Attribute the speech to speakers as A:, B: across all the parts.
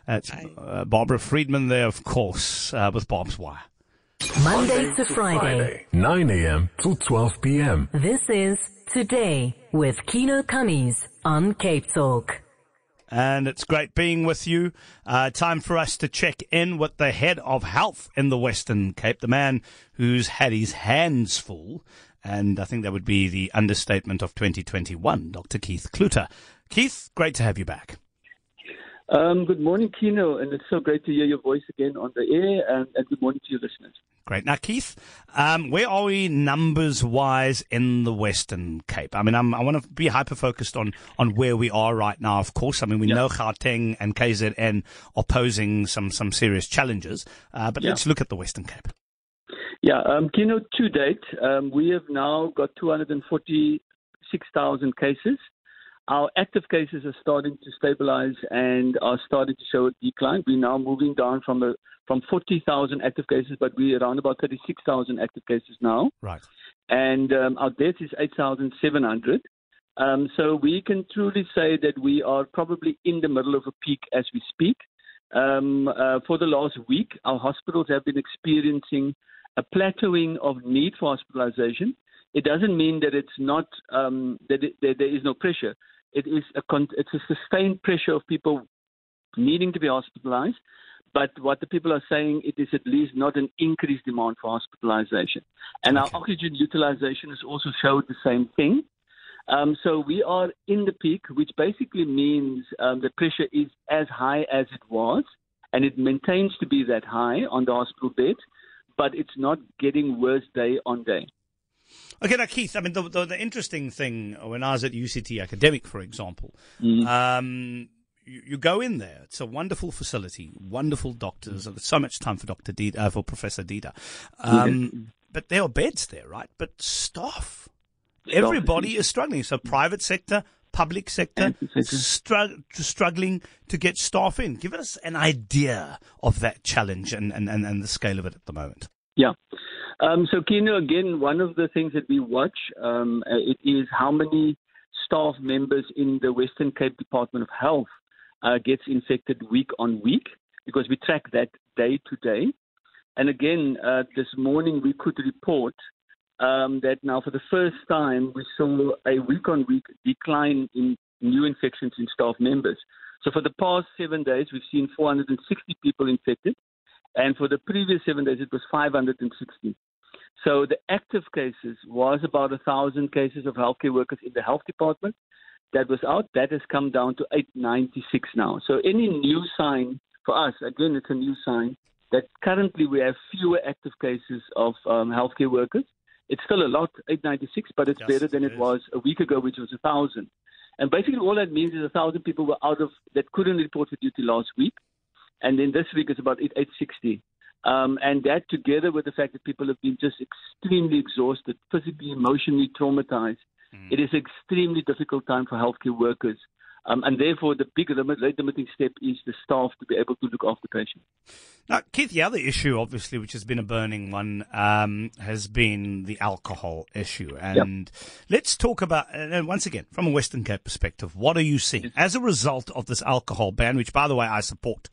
A: That's Barbara Friedman there, of course, with Bob's Wire.
B: Monday to Friday,
C: 9 a.m. to 12 p.m.
B: This is Today with Kino Cummies on Cape Talk.
A: And it's great being with you. Time for us to check in with the head of health in the Western Cape, the man who's had his hands full, and I think that would be the understatement of 2021, Dr. Keith Cloete. Keith, great to have you back.
D: Good morning, Kino, and it's so great to hear your voice again on the air, and good morning to your listeners.
A: Great. Now, Keith, where are we numbers-wise in the Western Cape? I mean, I want to be hyper-focused on where we are right now, of course. I mean, we know Gauteng and KZN are posing some serious challenges, but let's look at the Western Cape.
D: Yeah, Kino, to date, we have now got 246,000 cases. Our active cases are starting to stabilize and are starting to show a decline. We're now moving down from 40,000 active cases, but we're around about 36,000 active cases now.
A: Right.
D: And our death is 8,700. So we can truly say that we are probably in the middle of a peak as we speak. For the last week, our hospitals have been experiencing a plateauing of need for hospitalization. It doesn't mean that it's not that there is no pressure. It's a sustained pressure of people needing to be hospitalized. But what the people are saying, it is at least not an increased demand for hospitalization. And our oxygen utilization has also showed the same thing. So we are in the peak, which basically means the pressure is as high as it was, and it maintains to be that high on the hospital bed, but it's not getting worse day on day.
A: Okay, now, Keith, I mean, the interesting thing, when I was at UCT Academic, for example, you go in there. It's a wonderful facility, wonderful doctors. I've got so much time for for Professor Dida. But there are beds there, right? But staff, everybody is struggling. So private sector, public sector, struggling to get staff in. Give us an idea of that challenge and the scale of it at the moment.
D: Yeah. So, Kino, again, one of the things that we watch, it is how many staff members in the Western Cape Department of Health gets infected week on week, because we track that day to day. And again, this morning we could report that now for the first time we saw a week-on-week decline in new infections in staff members. So for the past 7 days, we've seen 460 people infected. And for the previous 7 days, it was 560. So the active cases was about 1,000 cases of healthcare workers in the health department. That was out. That has come down to 896 now. So any new sign for us, again, it's a new sign that currently we have fewer active cases of healthcare workers. It's still a lot, 896, but it's better than it was a week ago, which was 1,000. And basically all that means is 1,000 people were out of that couldn't report for duty last week. And then this week is about 860. And that, together with the fact that people have been just extremely exhausted, physically, emotionally traumatized, it is an extremely difficult time for healthcare workers. And therefore, the big limiting step is the staff to be able to look after patients.
A: Now, Keith, the other issue, obviously, which has been a burning one, has been the alcohol issue. And let's talk about, and once again, from a Western Cape perspective, what are you seeing as a result of this alcohol ban, which, by the way, I support?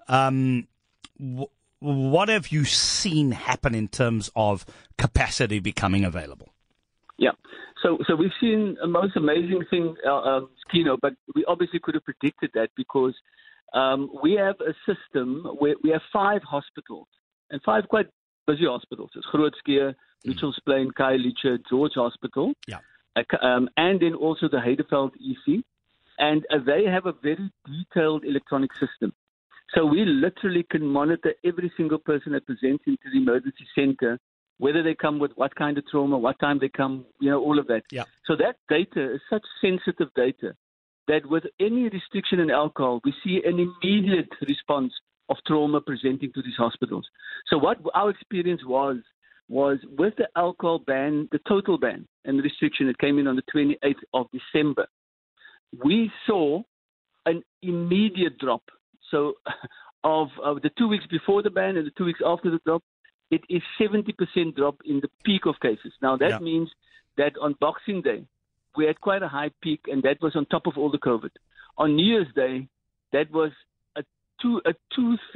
A: What have you seen happen in terms of capacity becoming available?
D: Yeah. So we've seen a most amazing thing, Kino, but we obviously could have predicted that, because we have a system where we have 5 hospitals, and 5 quite busy hospitals. It's Grootskeur, Mitchells Plain, Khayelitsha, George Hospital, and then also the Heideveld EC. And they have a very detailed electronic system. So we literally can monitor every single person that presents into the emergency center, whether they come with what kind of trauma, what time they come, all of that. Yeah. So that data is such sensitive data that with any restriction in alcohol, we see an immediate response of trauma presenting to these hospitals. So what our experience was with the alcohol ban, the total ban and the restriction that came in on the 28th of December, we saw an immediate drop. So of the 2 weeks before the ban and the 2 weeks after the drop, it is 70% drop in the peak of cases. Now, that means that on Boxing Day, we had quite a high peak, and that was on top of all the COVID. On New Year's Day, that was a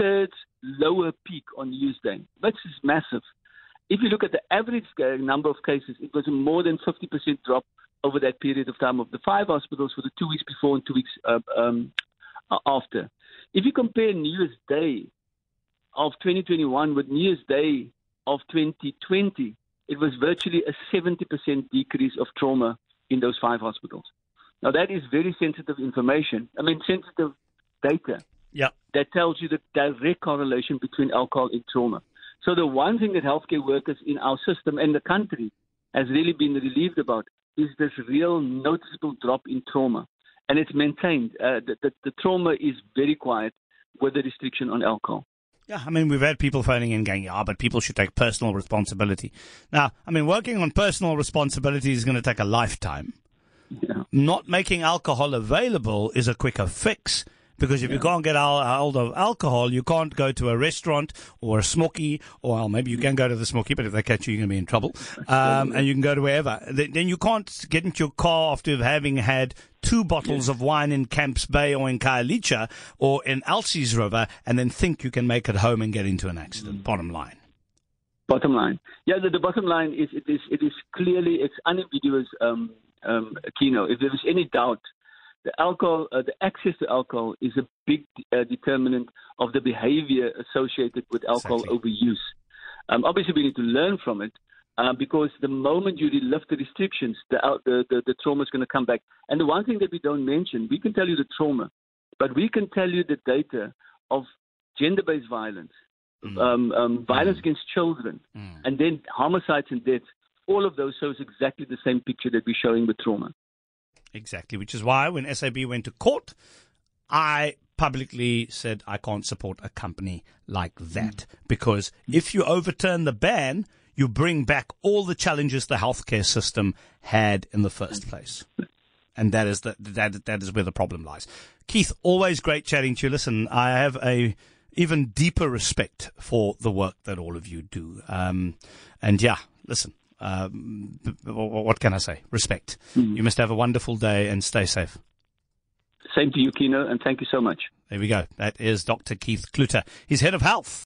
D: 2/3 lower peak on New Year's Day. That's just massive. If you look at the average number of cases, it was a more than 50% drop over that period of time of the 5 hospitals for the 2 weeks before and 2 weeks after. If you compare New Year's Day of 2021 with New Year's Day of 2020, it was virtually a 70% decrease of trauma in those 5 hospitals. Now, that is very sensitive information. Sensitive data.
A: Yeah.
D: That tells you the direct correlation between alcohol and trauma. So the one thing that healthcare workers in our system and the country has really been relieved about is this real noticeable drop in trauma. And it's maintained. The trauma is very quiet with the restriction on alcohol.
A: Yeah, we've had people phoning in going, but people should take personal responsibility. Now, working on personal responsibility is going to take a lifetime.
D: Yeah.
A: Not making alcohol available is a quicker fix. Because if you can't get hold of alcohol, you can't go to a restaurant or a smoky, or maybe you can go to the smoky, but if they catch you, you're going to be in trouble. And you can go to wherever. Then you can't get into your car after having had 2 bottles of wine in Camps Bay or in Khayelitsha or in Elsie's River and then think you can make it home and get into an accident. Bottom line.
D: Bottom line. Yeah, the bottom line is it is clearly, it's unambiguous, Kino. If there is any doubt, the alcohol, the access to alcohol is a big determinant of the behavior associated with alcohol overuse. Obviously, we need to learn from it because the moment you lift the restrictions, the trauma is going to come back. And the one thing that we don't mention, we can tell you the trauma, but we can tell you the data of gender-based violence, violence against children, and then homicides and deaths. All of those shows exactly the same picture that we're showing with trauma.
A: Exactly, which is why when SAB went to court, I publicly said I can't support a company like that. Because if you overturn the ban, you bring back all the challenges the healthcare system had in the first place. And that is that is where the problem lies. Keith, always great chatting to you. Listen, I have a even deeper respect for the work that all of you do. And yeah, listen. What can I say? Respect. You must have a wonderful day and stay safe.
D: Same to you, Kino, and thank you so much.
A: There we go. That is Dr. Keith Cloete. He's head of health.